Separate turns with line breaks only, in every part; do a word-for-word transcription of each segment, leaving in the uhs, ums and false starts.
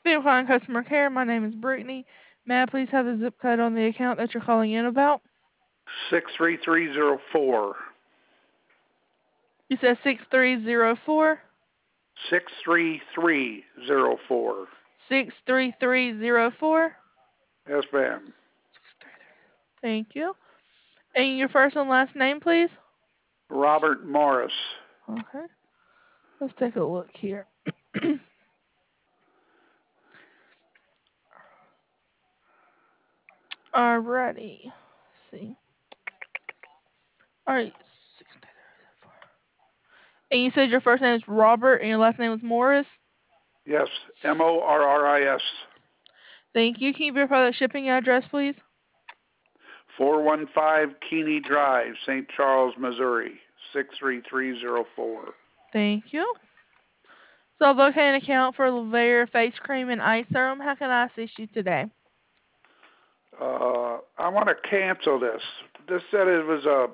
Thank you for calling customer care. My name is Brittany. May I please have the zip code on the account that you're calling in about?
six three three zero four.
You said six three zero four?
six three three zero four.
six three three zero four?
Yes, ma'am.
Thank you. And your first and last name, please?
Robert Morris.
Okay. Let's take a look here. Alrighty. Let's see. Alright. And you said your first name is Robert and your last name is Morris?
Yes, M O R R I S.
Thank you. Can you verify that shipping address, please?
four one five Keeney Drive, Saint Charles, Missouri, six three three zero four.
Thank you. So I've located an account for Lavere face cream and eye serum. How can I assist you today?
Uh, I want to cancel this. This said it was a...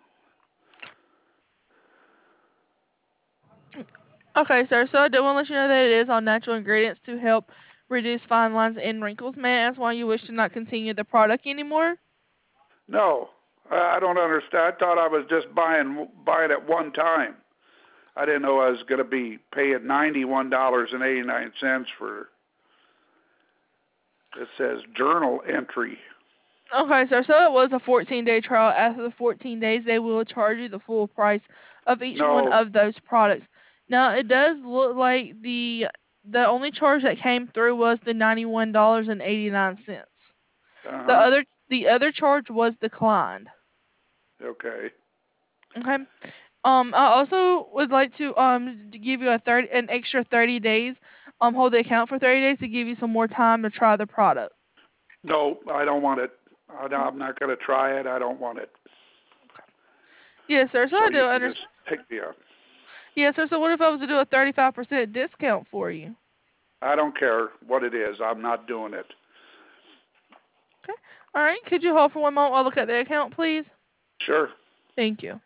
Okay, sir. So I do want to let you know that it is all natural ingredients to help reduce fine lines and wrinkles. May I ask why you wish to not continue the product anymore?
No, I don't understand. I thought I was just buying buying it one time. I didn't know I was going to be paying ninety-one dollars and eighty-nine cents for... It says journal entry.
Okay, sir. So it was a fourteen-day trial. After the fourteen days, they will charge you the full price of each
No.
one of those products. Now, it does look like the the only charge that came through was the ninety-one dollars and eighty-nine cents.
Uh-huh.
The other the other charge was declined.
Okay.
Okay. Um, I also would like to um to give you a thirty an extra thirty days. Um, hold the account for thirty days to give you some more time to try the product.
No, I don't want it. I'm not going to try it. I don't want it.
Yes, sir. So,
So
I do
you can
understand.
just take me out.
Yes, sir. So what if I was to do a thirty-five percent discount for you?
I don't care what it is. I'm not doing it.
Okay. All right. Could you hold for one moment while I look at the account, please?
Sure.
Thank you.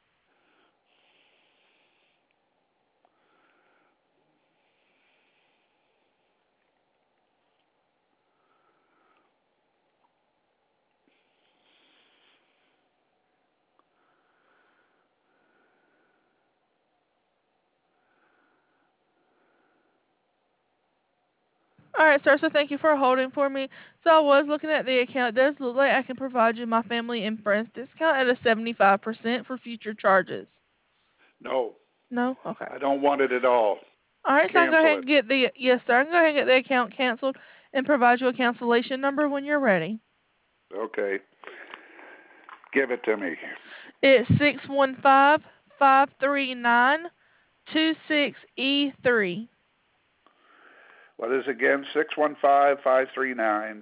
All right, sir. So thank you for holding for me. So I was looking at the account. It does look like I can provide you my family and friends discount at a seventy-five percent for future charges.
No.
No? Okay.
I don't want it at all.
All right, so I can go
Cancel
ahead
it.
and get the, yes, sir. I can go ahead and get the account canceled and provide you a cancellation number when you're ready.
Okay. Give it to me.
It's six one five, five three nine, two six E three.
What is it again? six one five, five three nine.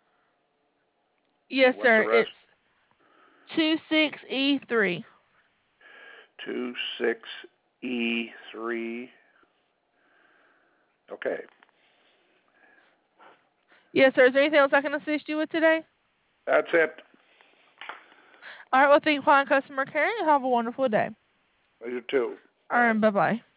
Yes,
What's
sir.
the rest?
It's two six E three.
two six E three. Okay.
Yes, sir. Is there anything else I can assist you with today?
That's it.
All right. Well, thank you for calling customer care. You have a wonderful day.
You too.
All right. Bye bye.